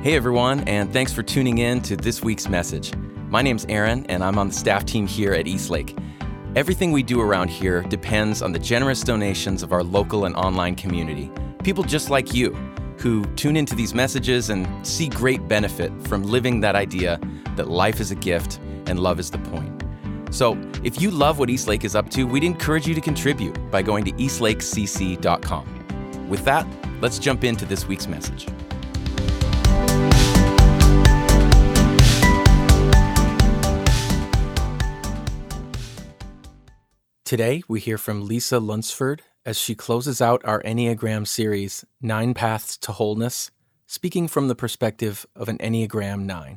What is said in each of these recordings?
Hey everyone, and thanks for tuning in to this week's message. My name's Aaron, and I'm on the staff team here at Eastlake. Everything we do around here depends on the generous donations of our local and online community. People just like you, who tune into these messages and see great benefit from living that idea that life is a gift and love is the point. So, if you love what Eastlake is up to, we'd encourage you to contribute by going to eastlakecc.com. With that, let's jump into this week's message. Today, we hear from Lisa Lunsford as she closes out our Enneagram series, 9 Paths to Wholeness, speaking from the perspective of an Enneagram 9.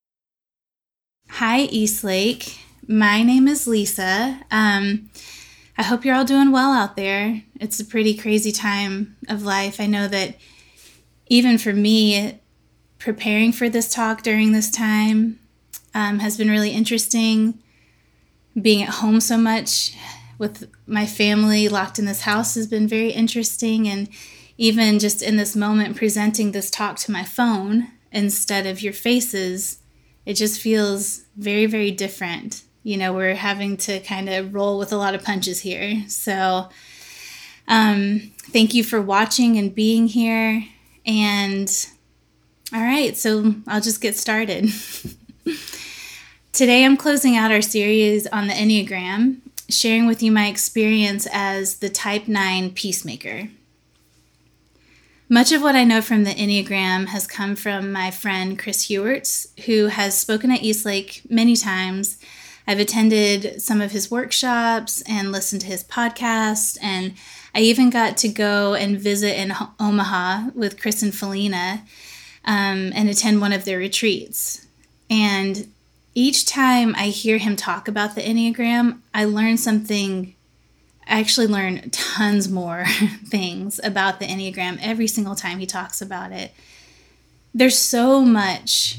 Hi, Eastlake. My name is Lisa. I hope you're all doing well out there. It's a pretty crazy time of life. I know that even for me, preparing for this talk during this time has been really interesting. Being at home so much with my family locked in this house has been very interesting. And even just in this moment, presenting this talk to my phone instead of your faces, it just feels very, very different. You know, we're having to kind of roll with a lot of punches here. So thank you for watching and being here. And all right, so I'll just get started. Today I'm closing out our series on the Enneagram, sharing with you my experience as the Type 9 peacemaker. Much of what I know from the Enneagram has come from my friend Chris Hewerts, who has spoken at Eastlake many times. I've attended some of his workshops and listened to his podcast, and I even got to go and visit in Omaha with Chris and Felina and attend one of their retreats. And each time I hear him talk about the Enneagram, I actually learn tons more things about the Enneagram every single time he talks about it. There's so much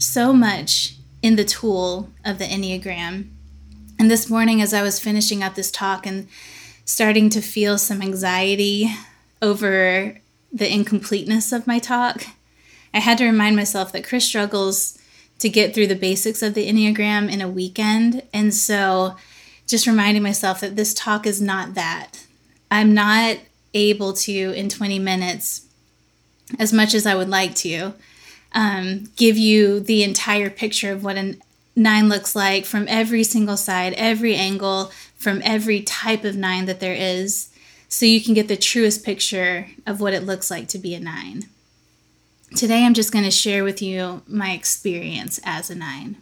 in the tool of the Enneagram. And this morning, as I was finishing up this talk and starting to feel some anxiety over the incompleteness of my talk, I had to remind myself that Chris struggles to get through the basics of the Enneagram in a weekend. And so just reminding myself that this talk is not that. I'm not able to, in 20 minutes, as much as I would like to, give you the entire picture of what a 9 looks like from every single side, every angle, from every type of 9 that there is, so you can get the truest picture of what it looks like to be a 9. Today, I'm just going to share with you my experience as a 9.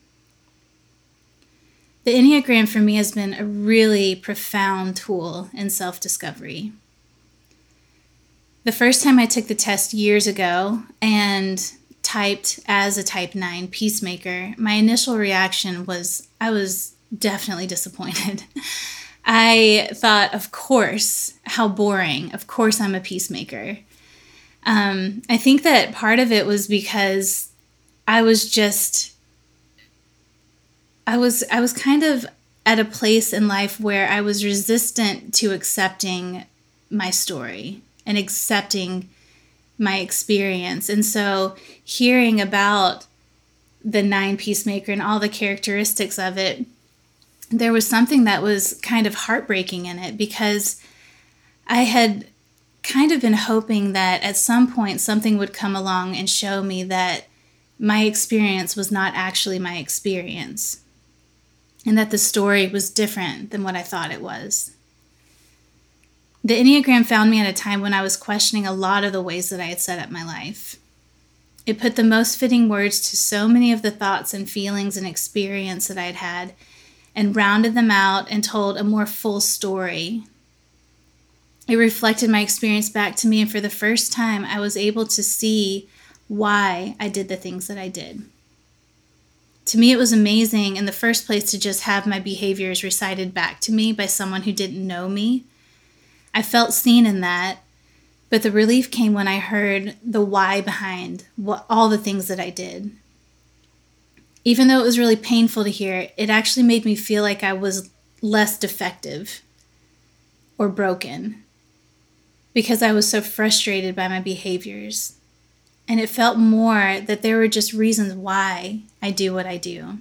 The Enneagram for me has been a really profound tool in self-discovery. The first time I took the test years ago and typed as a Type 9 peacemaker, my initial reaction was I was definitely disappointed. I thought, of course, how boring. Of course, I'm a peacemaker. I think that part of it was because I was kind of at a place in life where I was resistant to accepting my story and accepting my experience. And so hearing about the 9 peacemaker and all the characteristics of it, there was something that was kind of heartbreaking in it, because I had kind of been hoping that at some point something would come along and show me that my experience was not actually my experience, and that the story was different than what I thought it was. The Enneagram found me at a time when I was questioning a lot of the ways that I had set up my life. It put the most fitting words to so many of the thoughts and feelings and experience that I had had, and rounded them out and told a more full story. It reflected my experience back to me, and for the first time, I was able to see why I did the things that I did. To me, it was amazing in the first place to just have my behaviors recited back to me by someone who didn't know me. I felt seen in that, but the relief came when I heard the why behind all the things that I did. Even though it was really painful to hear, it actually made me feel like I was less defective or broken, because I was so frustrated by my behaviors. And it felt more that there were just reasons why I do what I do.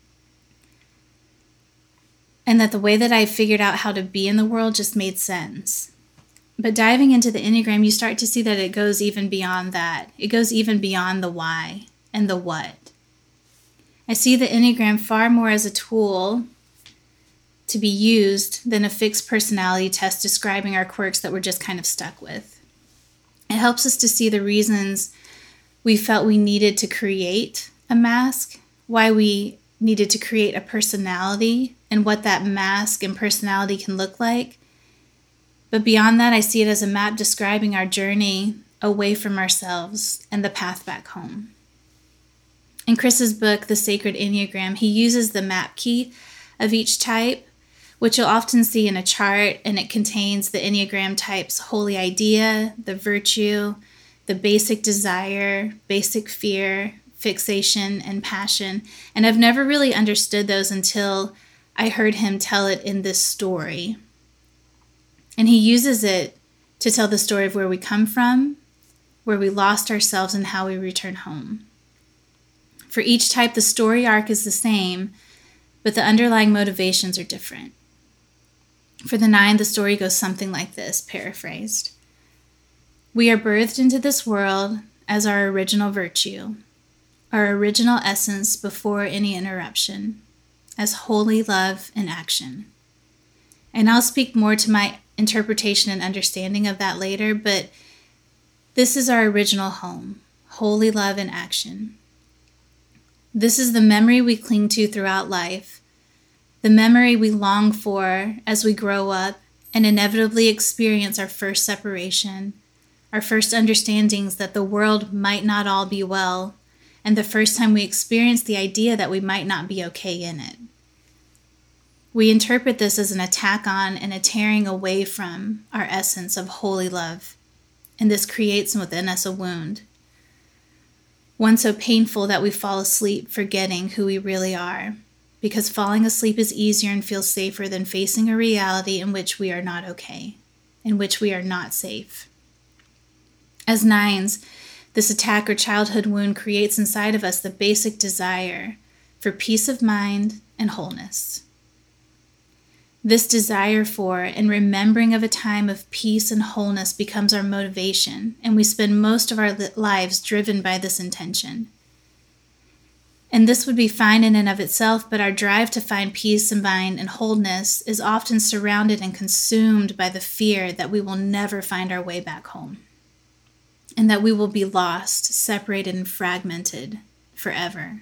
And that the way that I figured out how to be in the world just made sense. But diving into the Enneagram, you start to see that it goes even beyond that. It goes even beyond the why and the what. I see the Enneagram far more as a tool to be used than a fixed personality test describing our quirks that we're just kind of stuck with. It helps us to see the reasons we felt we needed to create a mask, why we needed to create a personality, and what that mask and personality can look like. But beyond that, I see it as a map describing our journey away from ourselves and the path back home. In Chris's book, The Sacred Enneagram, he uses the map key of each type, which you'll often see in a chart, and it contains the Enneagram type's holy idea, the virtue, the basic desire, basic fear, fixation, and passion. And I've never really understood those until I heard him tell it in this story. And he uses it to tell the story of where we come from, where we lost ourselves, and how we return home. For each type, the story arc is the same, but the underlying motivations are different. For the 9, the story goes something like this, paraphrased. We are birthed into this world as our original virtue, our original essence before any interruption, as holy love in action. And I'll speak more to my interpretation and understanding of that later, but this is our original home, holy love in action. This is the memory we cling to throughout life, the memory we long for as we grow up and inevitably experience our first separation, our first understandings that the world might not all be well, and the first time we experience the idea that we might not be okay in it. We interpret this as an attack on and a tearing away from our essence of holy love, and this creates within us a wound, one so painful that we fall asleep forgetting who we really are, because falling asleep is easier and feels safer than facing a reality in which we are not okay, in which we are not safe. As 9s, this attack or childhood wound creates inside of us the basic desire for peace of mind and wholeness. This desire for and remembering of a time of peace and wholeness becomes our motivation, and we spend most of our lives driven by this intention. And this would be fine in and of itself, but our drive to find peace of mind and wholeness is often surrounded and consumed by the fear that we will never find our way back home, and that we will be lost, separated, and fragmented forever.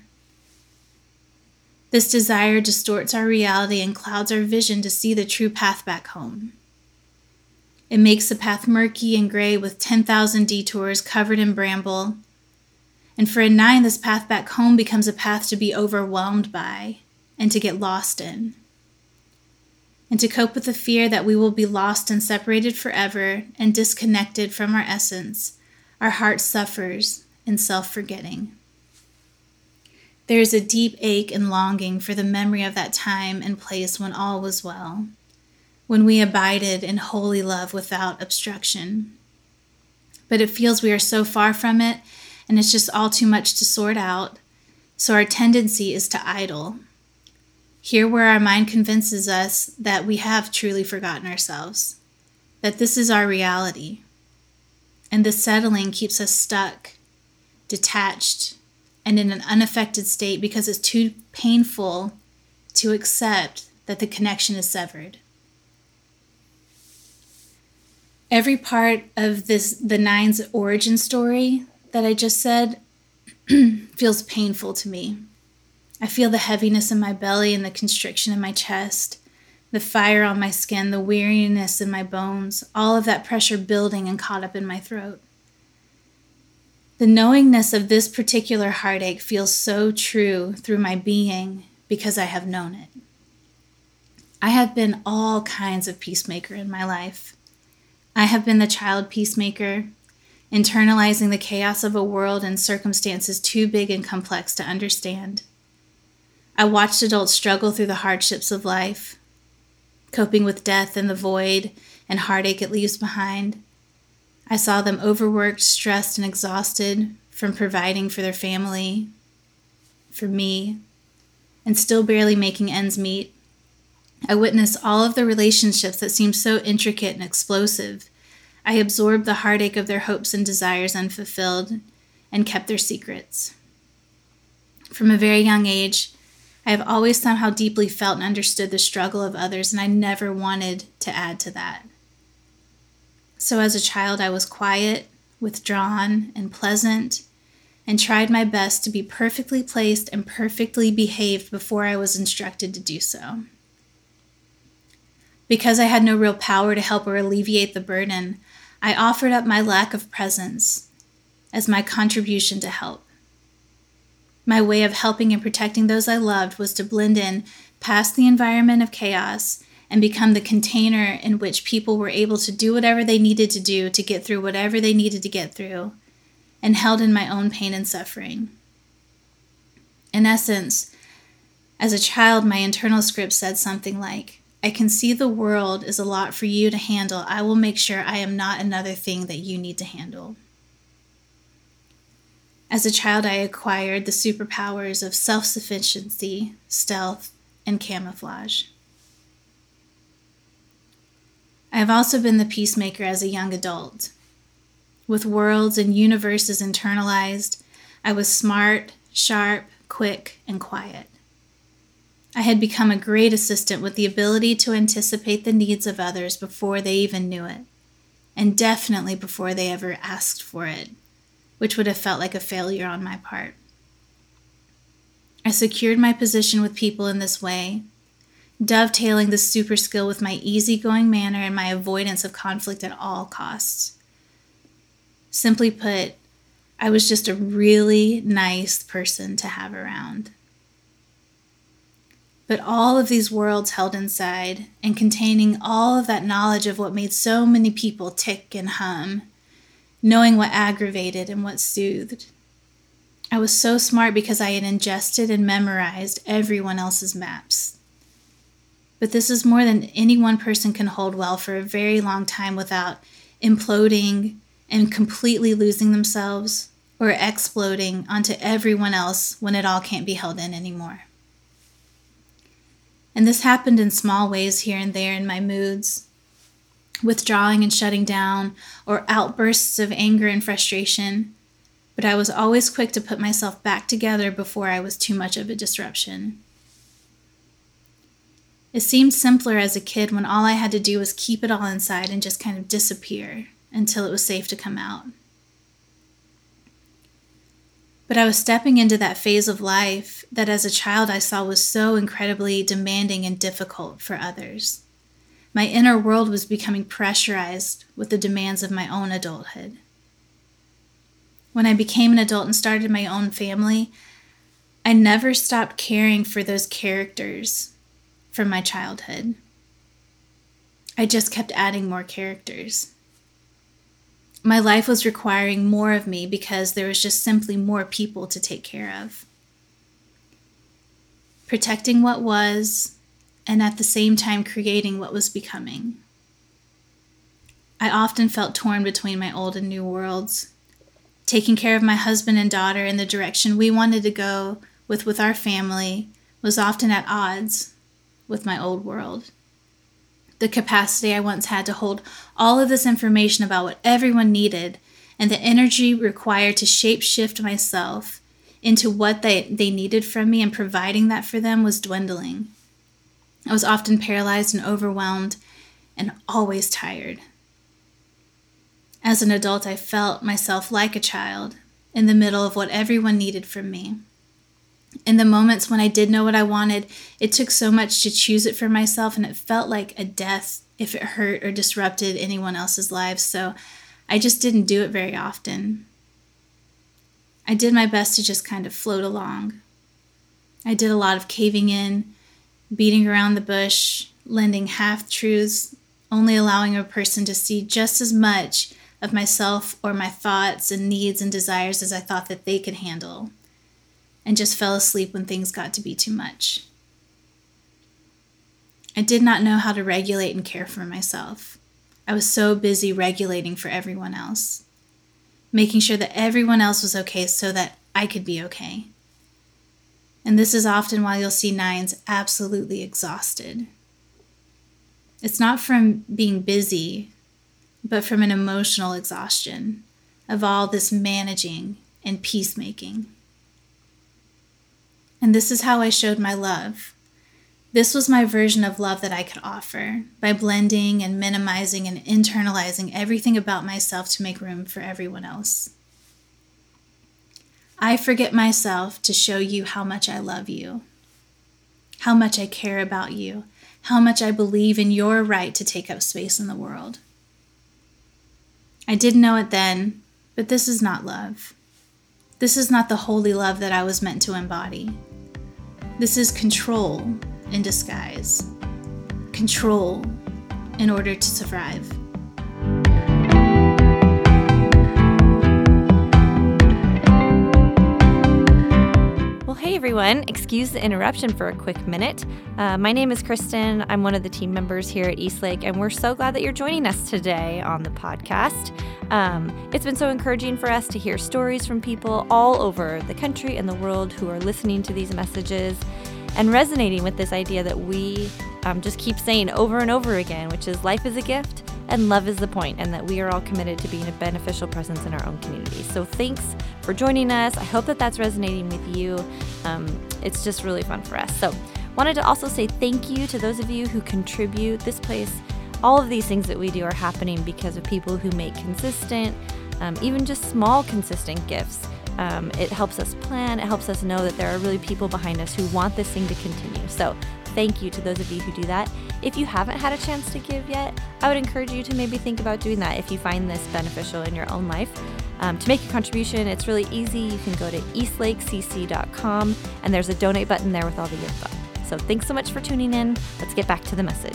This desire distorts our reality and clouds our vision to see the true path back home. It makes the path murky and gray with 10,000 detours covered in bramble. And for a 9, this path back home becomes a path to be overwhelmed by and to get lost in. And to cope with the fear that we will be lost and separated forever and disconnected from our essence, our heart suffers in self-forgetting. There is a deep ache and longing for the memory of that time and place when all was well, when we abided in holy love without obstruction. But it feels we are so far from it, and it's just all too much to sort out, so our tendency is to idle. Here where our mind convinces us that we have truly forgotten ourselves, that this is our reality. And the settling keeps us stuck, detached, and in an unaffected state because it's too painful to accept that the connection is severed. Every part of the 9's origin story that I just said feels painful to me. I feel the heaviness in my belly and the constriction in my chest, the fire on my skin, the weariness in my bones, all of that pressure building and caught up in my throat. The knowingness of this particular heartache feels so true through my being because I have known it. I have been all kinds of peacemaker in my life. I have been the child peacemaker, internalizing the chaos of a world and circumstances too big and complex to understand. I watched adults struggle through the hardships of life, coping with death and the void and heartache it leaves behind. I saw them overworked, stressed, and exhausted, from providing for their family, for me, and still barely making ends meet. I witnessed all of the relationships that seemed so intricate and explosive. I absorbed the heartache of their hopes and desires unfulfilled and kept their secrets. From a very young age, I have always somehow deeply felt and understood the struggle of others, and I never wanted to add to that. So as a child, I was quiet, withdrawn, and pleasant, and tried my best to be perfectly placed and perfectly behaved before I was instructed to do so. Because I had no real power to help or alleviate the burden, I offered up my lack of presence as my contribution to help. My way of helping and protecting those I loved was to blend in past the environment of chaos and become the container in which people were able to do whatever they needed to do to get through whatever they needed to get through, and held in my own pain and suffering. In essence, as a child, my internal script said something like, I can see the world is a lot for you to handle. I will make sure I am not another thing that you need to handle. As a child, I acquired the superpowers of self-sufficiency, stealth, and camouflage. I have also been the peacemaker as a young adult. With worlds and universes internalized, I was smart, sharp, quick, and quiet. I had become a great assistant with the ability to anticipate the needs of others before they even knew it, and definitely before they ever asked for it, which would have felt like a failure on my part. I secured my position with people in this way, dovetailing the super skill with my easygoing manner and my avoidance of conflict at all costs. Simply put, I was just a really nice person to have around. But all of these worlds held inside and containing all of that knowledge of what made so many people tick and hum, knowing what aggravated and what soothed. I was so smart because I had ingested and memorized everyone else's maps. But this is more than any one person can hold well for a very long time without imploding and completely losing themselves or exploding onto everyone else when it all can't be held in anymore. And this happened in small ways here and there in my moods, withdrawing and shutting down, or outbursts of anger and frustration, but I was always quick to put myself back together before I was too much of a disruption. It seemed simpler as a kid when all I had to do was keep it all inside and just kind of disappear until it was safe to come out. But I was stepping into that phase of life that as a child I saw was so incredibly demanding and difficult for others. My inner world was becoming pressurized with the demands of my own adulthood. When I became an adult and started my own family, I never stopped caring for those characters from my childhood. I just kept adding more characters. My life was requiring more of me because there was just simply more people to take care of. Protecting what was, and at the same time creating what was becoming. I often felt torn between my old and new worlds. Taking care of my husband and daughter in the direction we wanted to go with our family was often at odds with my old world. The capacity I once had to hold all of this information about what everyone needed and the energy required to shape-shift myself into what they needed from me and providing that for them was dwindling. I was often paralyzed and overwhelmed and always tired. As an adult, I felt myself like a child in the middle of what everyone needed from me. In the moments when I did know what I wanted, it took so much to choose it for myself, and it felt like a death if it hurt or disrupted anyone else's lives, so I just didn't do it very often. I did my best to just kind of float along. I did a lot of caving in, beating around the bush, lending half-truths, only allowing a person to see just as much of myself or my thoughts and needs and desires as I thought that they could handle, and just fell asleep when things got to be too much. I did not know how to regulate and care for myself. I was so busy regulating for everyone else. making sure that everyone else was okay so that I could be okay. And this is often why you'll see nines absolutely exhausted. It's not from being busy, but from an emotional exhaustion of all this managing and peacemaking. And this is how I showed my love. This was my version of love that I could offer by blending and minimizing and internalizing everything about myself to make room for everyone else. I forget myself to show you how much I love you, how much I care about you, how much I believe in your right to take up space in the world. I didn't know it then, but this is not love. This is not the holy love that I was meant to embody. This is control in disguise. Control in order to survive. Well, hey everyone, excuse the interruption for a quick minute. My name is Kristen. I'm one of the team members here at Eastlake, and we're so glad that you're joining us today on the podcast. It's been so encouraging for us to hear stories from people all over the country and the world who are listening to these messages and resonating with this idea that we just keep saying over and over again, which is life is a gift and love is the point, and that we are all committed to being a beneficial presence in our own community. So thanks for joining us. I hope that that's resonating with you. It's just really fun for us. So wanted to also say thank you to those of you who contribute. This place, all of these things that we do are happening because of people who make consistent, even just small consistent gifts. It helps us plan. It helps us know that there are really people behind us who want this thing to continue. So thank you to those of you who do that. If you haven't had a chance to give yet, I would encourage you to maybe think about doing that if you find this beneficial in your own life. To make a contribution, it's really easy. You can go to eastlakecc.com, and there's a donate button there with all the info. So thanks so much for tuning in. Let's get back to the message.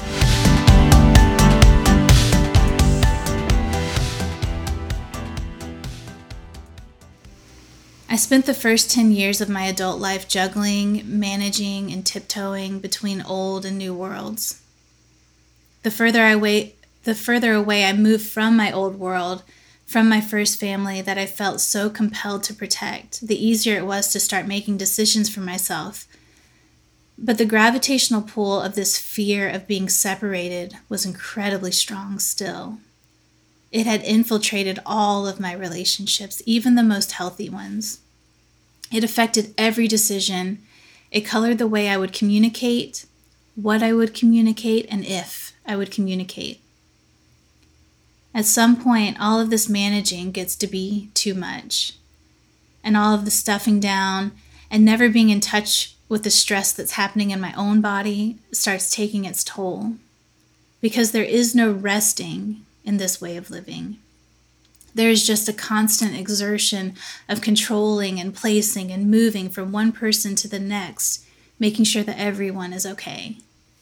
I spent the first 10 years of my adult life juggling, managing, and tiptoeing between old and new worlds. The further away I moved from my old world, from my first family that I felt so compelled to protect, the easier it was to start making decisions for myself. But the gravitational pull of this fear of being separated was incredibly strong still. It had infiltrated all of my relationships, even the most healthy ones. It affected every decision. It colored the way I would communicate, what I would communicate, and if I would communicate. At some point, all of this managing gets to be too much. And all of the stuffing down and never being in touch with the stress that's happening in my own body starts taking its toll. Because there is no resting in this way of living. There is just a constant exertion of controlling and placing and moving from one person to the next, making sure that everyone is okay.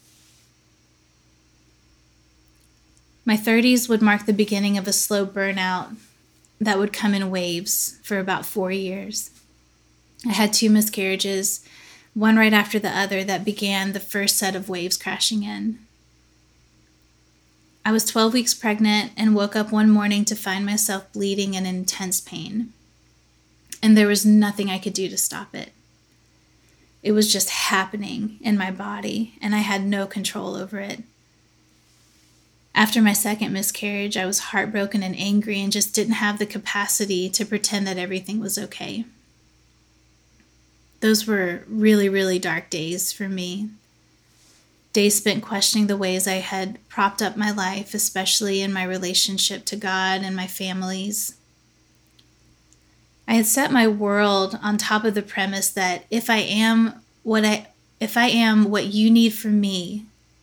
My 30s would mark the beginning of a slow burnout that would come in waves for about 4 years. I had 2 miscarriages, one right after the other, that began the first set of waves crashing in. I was 12 weeks pregnant and woke up one morning to find myself bleeding and in intense pain. And there was nothing I could do to stop it. It was just happening in my body, and I had no control over it. After my second miscarriage, I was heartbroken and angry and just didn't have the capacity to pretend that everything was okay. Those were really, really dark days for me. Days spent questioning the ways I had propped up my life, especially in my relationship to God and my family's. I had set my world on top of the premise that if I am what you need from me,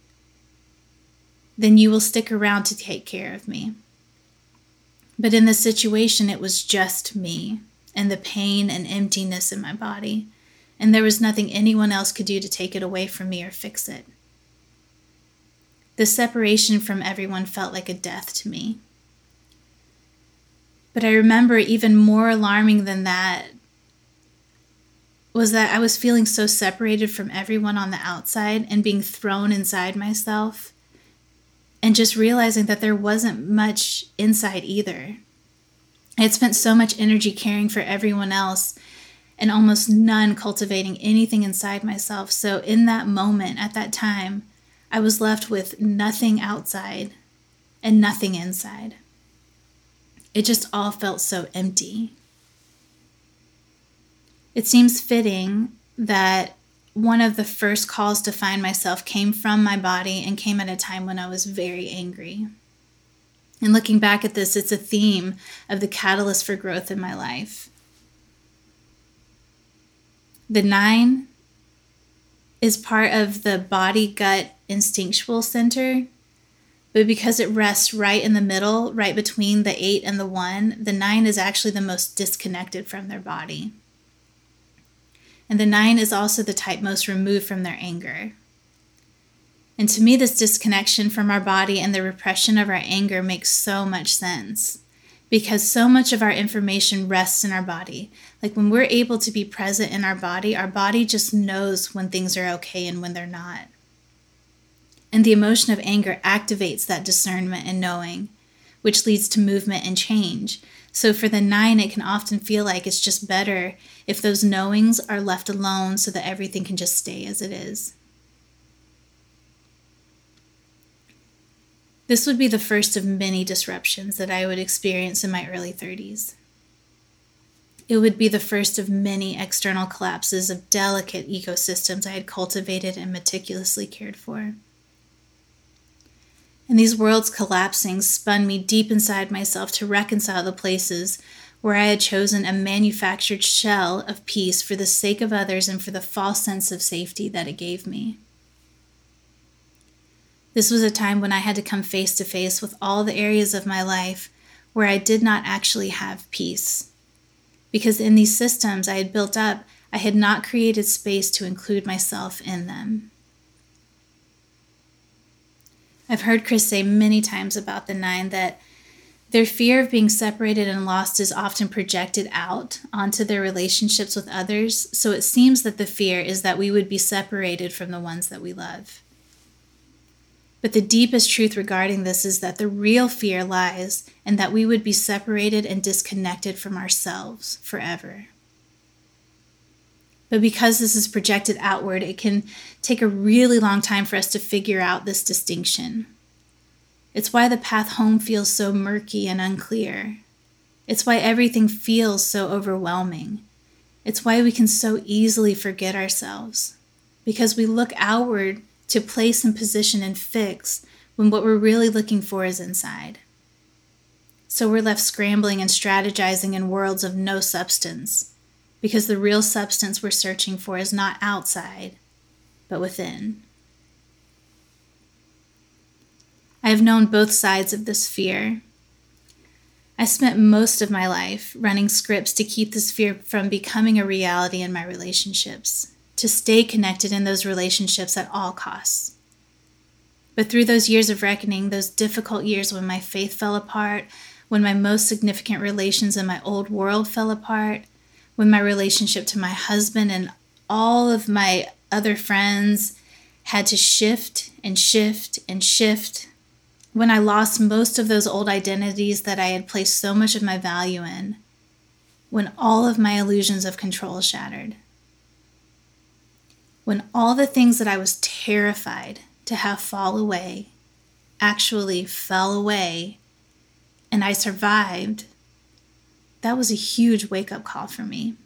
then you will stick around to take care of me. But in this situation, it was just me and the pain and emptiness in my body, and there was nothing anyone else could do to take it away from me or fix it. The separation from everyone felt like a death to me. But I remember even more alarming than that was that I was feeling so separated from everyone on the outside and being thrown inside myself, and just realizing that there wasn't much inside either. I had spent so much energy caring for everyone else and almost none cultivating anything inside myself. So in that moment, at that time, I was left with nothing outside and nothing inside. It just all felt so empty. It seems fitting that one of the first calls to find myself came from my body and came at a time when I was very angry. And looking back at this, it's a theme of the catalyst for growth in my life. The 9 is part of the body-gut instinctual center, but because it rests right in the middle, right between the 8 and the 1, the 9 is actually the most disconnected from their body. And the 9 is also the type most removed from their anger. And to me, this disconnection from our body and the repression of our anger makes so much sense, because so much of our information rests in our body. Like when we're able to be present in our body just knows when things are okay and when they're not. And the emotion of anger activates that discernment and knowing, which leads to movement and change. So for the 9, it can often feel like it's just better if those knowings are left alone so that everything can just stay as it is. This would be the first of many disruptions that I would experience in my early 30s. It would be the first of many external collapses of delicate ecosystems I had cultivated and meticulously cared for. And these worlds collapsing spun me deep inside myself to reconcile the places where I had chosen a manufactured shell of peace for the sake of others and for the false sense of safety that it gave me. This was a time when I had to come face to face with all the areas of my life where I did not actually have peace. Because in these systems I had built up, I had not created space to include myself in them. I've heard Chris say many times about the 9 that their fear of being separated and lost is often projected out onto their relationships with others. So it seems that the fear is that we would be separated from the ones that we love. But the deepest truth regarding this is that the real fear lies in that we would be separated and disconnected from ourselves forever. But because this is projected outward, it can take a really long time for us to figure out this distinction. It's why the path home feels so murky and unclear. It's why everything feels so overwhelming. It's why we can so easily forget ourselves, because we look outward to place and position and fix when what we're really looking for is inside. So we're left scrambling and strategizing in worlds of no substance, because the real substance we're searching for is not outside, but within. I have known both sides of this fear. I spent most of my life running scripts to keep this fear from becoming a reality in my relationships, to stay connected in those relationships at all costs. But through those years of reckoning, those difficult years when my faith fell apart, when my most significant relations in my old world fell apart, when my relationship to my husband and all of my other friends had to shift and shift and shift, when I lost most of those old identities that I had placed so much of my value in, when all of my illusions of control shattered, when all the things that I was terrified to have fall away actually fell away and I survived, that was a huge wake-up call for me.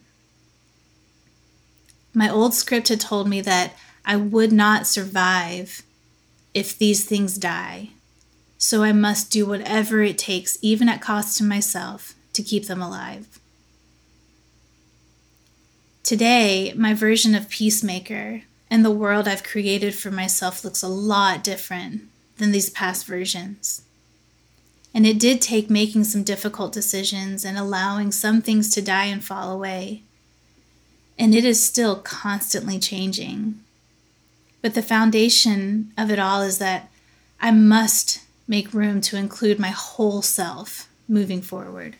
My old script had told me that I would not survive if these things die, so I must do whatever it takes, even at cost to myself, to keep them alive. Today, my version of peacemaker and the world I've created for myself looks a lot different than these past versions. And it did take making some difficult decisions and allowing some things to die and fall away. And it is still constantly changing. But the foundation of it all is that I must make room to include my whole self moving forward.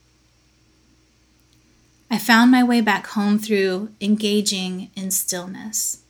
I found my way back home through engaging in stillness,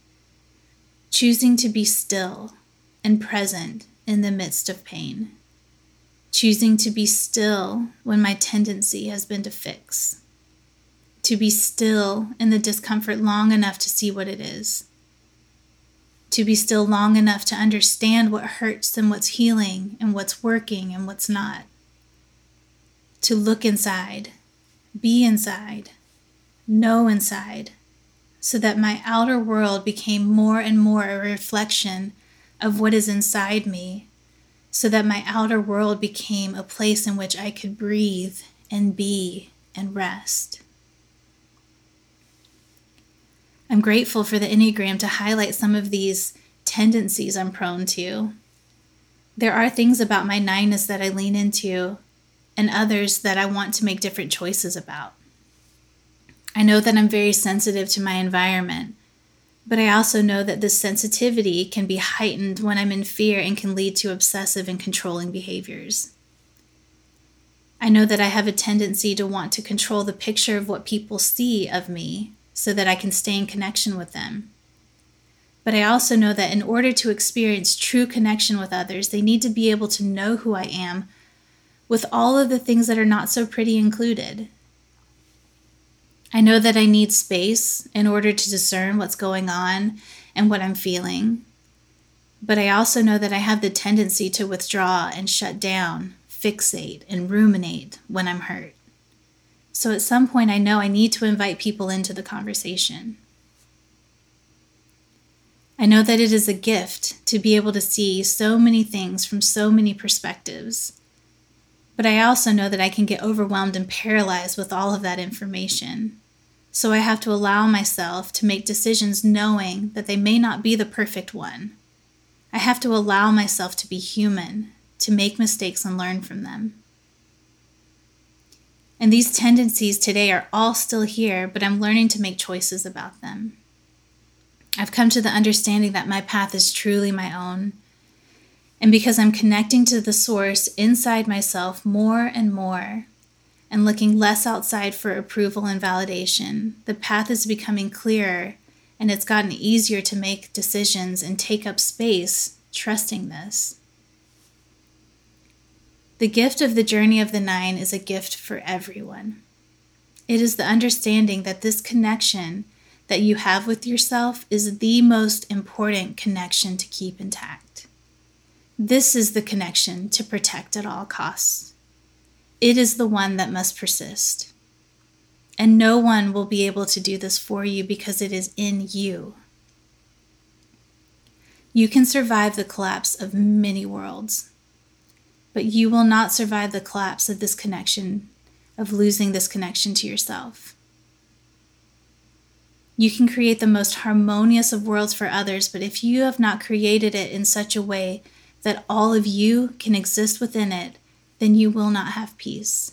choosing to be still and present in the midst of pain. choosing to be still when my tendency has been to fix, to be still in the discomfort long enough to see what it is, to be still long enough to understand what hurts and what's healing and what's working and what's not, to look inside, be inside, know inside, so that my outer world became more and more a reflection of what is inside me, so that my outer world became a place in which I could breathe and be and rest. I'm grateful for the Enneagram to highlight some of these tendencies I'm prone to. There are things about my 9ness that I lean into, and others that I want to make different choices about. I know that I'm very sensitive to my environment, but I also know that this sensitivity can be heightened when I'm in fear and can lead to obsessive and controlling behaviors. I know that I have a tendency to want to control the picture of what people see of me so that I can stay in connection with them. But I also know that in order to experience true connection with others, they need to be able to know who I am with all of the things that are not so pretty included. I know that I need space in order to discern what's going on and what I'm feeling. But I also know that I have the tendency to withdraw and shut down, fixate, and ruminate when I'm hurt. So at some point I know I need to invite people into the conversation. I know that it is a gift to be able to see so many things from so many perspectives. But I also know that I can get overwhelmed and paralyzed with all of that information. So I have to allow myself to make decisions knowing that they may not be the perfect one. I have to allow myself to be human, to make mistakes and learn from them. And these tendencies today are all still here, but I'm learning to make choices about them. I've come to the understanding that my path is truly my own. And because I'm connecting to the source inside myself more and more, and looking less outside for approval and validation, the path is becoming clearer, and it's gotten easier to make decisions and take up space, trusting this. The gift of the journey of the 9 is a gift for everyone. It is the understanding that this connection that you have with yourself is the most important connection to keep intact. This is the connection to protect at all costs. It is the one that must persist. And no one will be able to do this for you because it is in you. You can survive the collapse of many worlds, but you will not survive the collapse of this connection, of losing this connection to yourself. You can create the most harmonious of worlds for others, but if you have not created it in such a way that all of you can exist within it, then you will not have peace.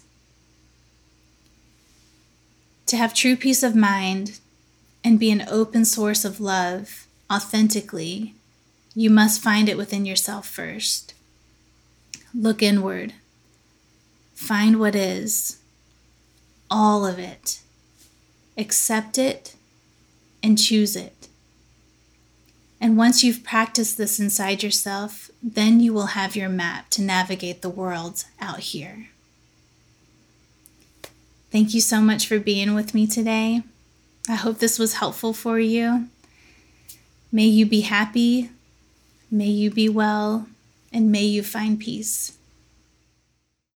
To have true peace of mind and be an open source of love authentically, you must find it within yourself first. Look inward. Find what is, all of it. Accept it and choose it. And once you've practiced this inside yourself, then you will have your map to navigate the world out here. Thank you so much for being with me today. I hope this was helpful for you. May you be happy, may you be well, and may you find peace.